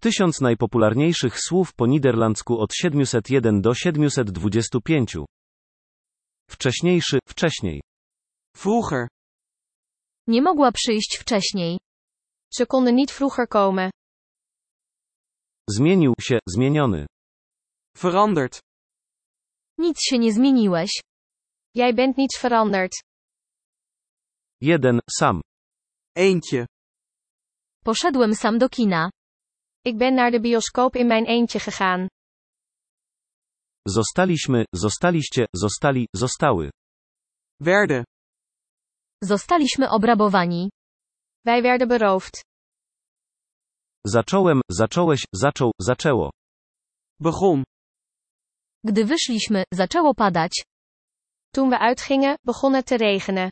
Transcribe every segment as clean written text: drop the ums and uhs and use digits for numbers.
1000 najpopularniejszych słów po niderlandzku od 701 do 725. Wcześniejszy, wcześniej. Vroeger. Nie mogła przyjść wcześniej. Ze konden niet vroeger komen. Zmienił się, zmieniony. Veranderd. Nic się nie zmieniłeś. Jij bent niets veranderd. Jeden, sam. Eentje. Poszedłem sam do kina. Ik ben naar de bioscoop in mijn eentje gegaan. Zostaliśmy, zostaliście, zostali, zostały. Werden. Zostaliśmy obrabowani. Wij werden beroofd. Zacząłem, zacząłeś, zaczął, zaczęło. Begon. Gdy wyszliśmy, zaczęło padać. Toen we uitgingen, begon het te regenen.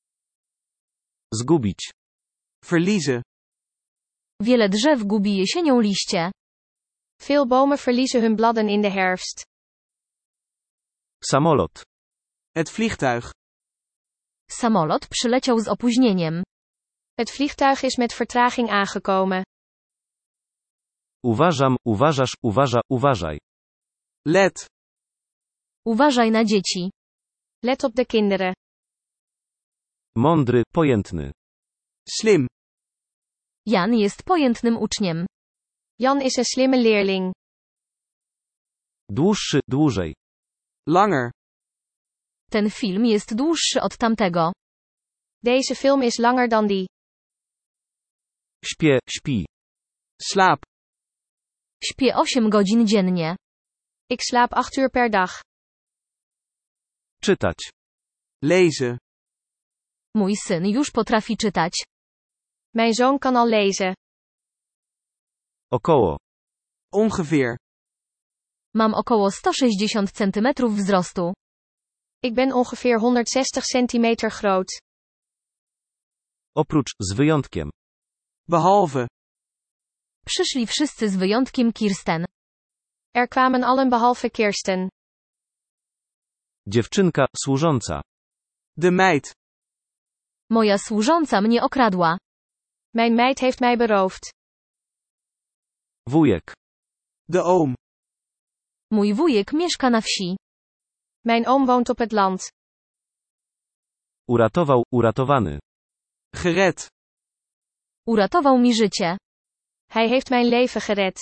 Zgubić. Verliezen. Wiele drzew gubi jesienią liście. Veel bomen verliezen hun bladden in de herfst. Samolot. Het vliegtuig. Samolot przyleciał z opóźnieniem. Het vliegtuig is met vertraging aangekomen. Uważam, uważasz, uważa, uważaj. Let. Uważaj na dzieci. Let op de kinderen. Mądry, pojętny. Slim. Jan jest pojętnym uczniem. Jan is een slimme leerling. Dłuższy, dłużej. Langer. Ten film jest dłuższy od tamtego. Deze film is langer dan die. Śpię, śpi. Slaap. Śpię 8 godzin dziennie. Ik slaap 8 uur per dag. Czytać. Lezen. Mój syn już potrafi czytać. Mijn zoon kan al lezen. Około. Ongeveer. Mam około 160 cm wzrostu. Ik ben ongeveer 160 centimeter groot. Oprócz, z wyjątkiem. Behalve. Przyszli wszyscy z wyjątkiem Kirsten. Er kwamen allen behalve Kirsten. Dziewczynka, służąca. De meid. Moja służąca mnie okradła. Mijn meid heeft mij beroofd. Wujek. De oom. Mój wujek mieszka na wsi. Mijn oom woont op het land. Uratował, uratowany. Gered. Uratował mi życie. Hij heeft mijn leven gered.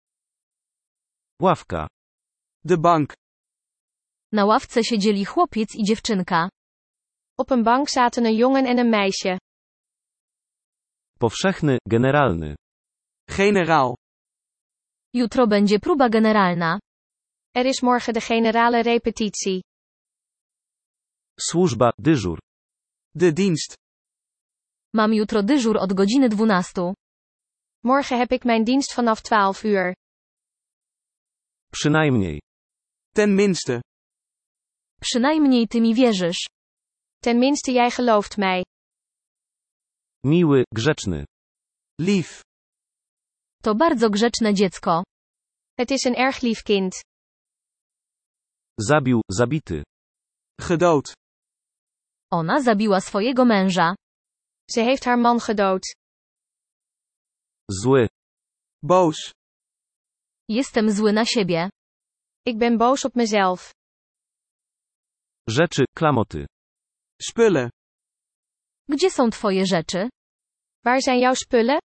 Ławka. De bank. Na ławce siedzieli chłopiec i dziewczynka. Op een bank zaten een jongen en een meisje. Powszechny, generalny. Generaal. Jutro będzie próba generalna. Er is morgen de generale repetitie. Służba, dyżur. De dienst. Mam jutro dyżur od godziny 12. Morgen heb ik mijn dienst vanaf 12 uur. Przynajmniej. Ten minste. Przynajmniej ty mi wierzysz. Ten minste jij gelooft mij. Miły, grzeczny. Lief. To bardzo grzeczne dziecko. Het is een erg lief kind. Zabił, zabity. Gedood. Ona zabiła swojego męża. Ze heeft haar man gedood. Zły. Boos. Jestem zły na siebie. Ik ben boos op mezelf. Rzeczy, klamoty. Spullen. Gdzie są twoje rzeczy? Waar zijn jouw spullen?